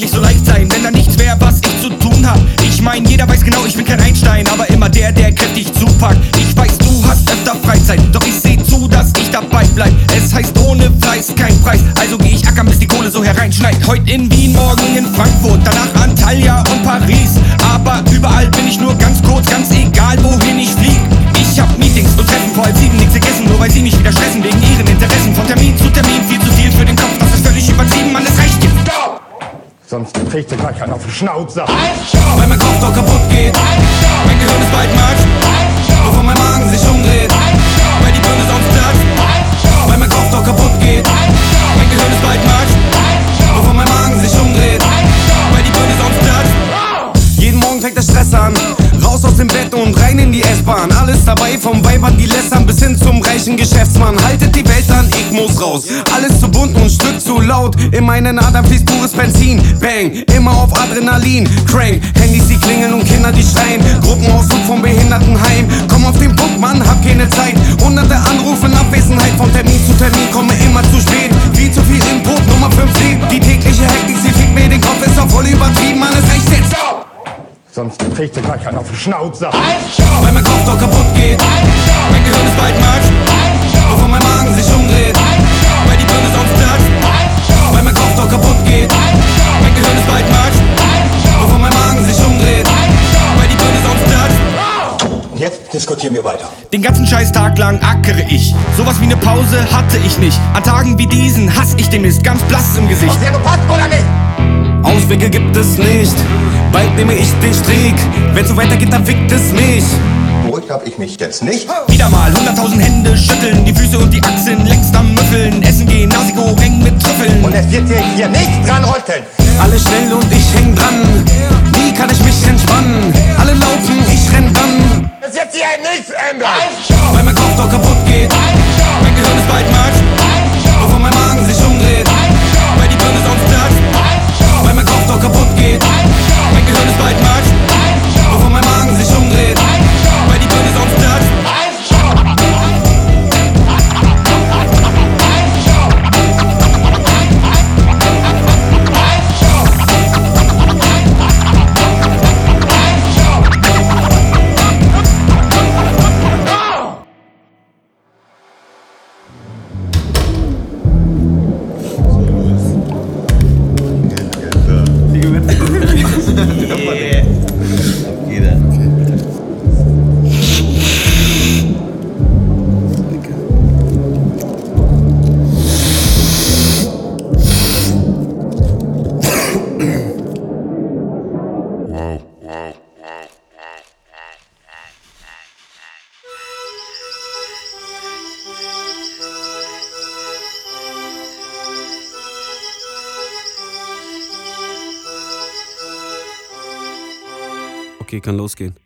nicht so leicht sein, wenn da nichts wäre, was ich zu tun hab. Ich mein, jeder weiß genau, ich bin kein Einstein, aber immer der kräftig zupackt. Ich weiß, du hast öfter Freizeit, doch ich seh zu, dass ich dabei bleib. Es heißt ohne Fleiß kein Preis, also geh ich ackern, bis die Kohle so hereinschneit. Heute in Wien, morgen in Frankfurt, danach Antalya und Paris. Aber überall bin ich nur ganz kurz, ganz egal wohin ich flieg. Ich hab Meetings und Treffen, vor halb 7 nichts gegessen, nur weil sie mich wieder stressen wegen ihren Interessen. Von Termin zu Termin, viel zu viel für den Kopf, das ist völlig übertrieben, Mann, es reicht jetzt. Stop! Sonst kriegt ihr gleich einen auf den Schnauzer. Weil mein Kopf doch kaputt geht, mein Gehirn ist bald Matsch, bevor mein Magen sich umdreht, weil die Birne sonst platzt. Weil mein Kopf doch kaputt geht, mein Gehirn ist bald Matsch, bevor mein Magen sich umdreht, weil die Birne sonst platzt. Jeden Morgen fängt der Stress an, raus aus dem Bett und rein in die S-Bahn. Alles dabei, vom Weibern, die lästern, bis hin zum reichen Geschäftsmann. Haltet die Welt an, ich muss raus. Alles zu bunt und ein Stück zu laut. In meinen Adern fließt pures Benzin. Bang, immer auf Adrenalin. Crank, Handys die klingeln und Kinder die schreien. Gruppenausflug vom Behindertenheim. Komm auf den Punkt, Mann, hab keine Zeit. Hunderte Anrufe in Abwesenheit. Von Termin zu Termin, komme immer zu spät. Viel zu viel Input, Nummer 5 lebt. Die tägliche Hektik, sie fickt mir den Kopf, ist doch voll übertrieben, Mann, es reicht jetzt. Sonst kriegt ihr gleich einen auf den Schnauzer. Weil mein Kopf doch kaputt geht, mein Gehirn ist bald Matsch, bevor mein Magen sich umdreht, weil die Birne sonst platzt. Weil mein Kopf doch kaputt geht, mein Gehirn ist bald Matsch, bevor mein Magen sich umdreht, weil die Birne sonst platzt. Jetzt diskutieren wir weiter. Den ganzen Scheißtag lang ackere ich, sowas wie ne Pause hatte ich nicht. An Tagen wie diesen hass ich den Mist, ganz blass im Gesicht. Hast du gepasst oder nicht? Auswege gibt es nicht, bald nehme ich den Strick. Wenn's so weitergeht, dann fickt es mich. Beruhigt hab ich mich jetzt nicht. Wieder mal 100.000 Hände schütteln, die Füße und die Achseln längst am Müffeln. Essen gehen, Nasi-Goreng mit Trüffeln. Und es wird sich hier nicht dran rütteln. Alle schnell und ich häng dran, nie kann ich mich entspannen. Alle laufen, ich renn dann. Es wird sich hier nichts ändern. Weil mein Kopf doch kaputt geht, mein Gehirn ist bald Matsch, bevor mein Magen sich umdreht, weil die Birne sonst platzt. Weil mein Kopf doch kaputt geht, mein Gehirn ist bald Matsch, bevor mein Magen sich umdreht, weil die Birne sonst platzt. Okay, kann losgehen.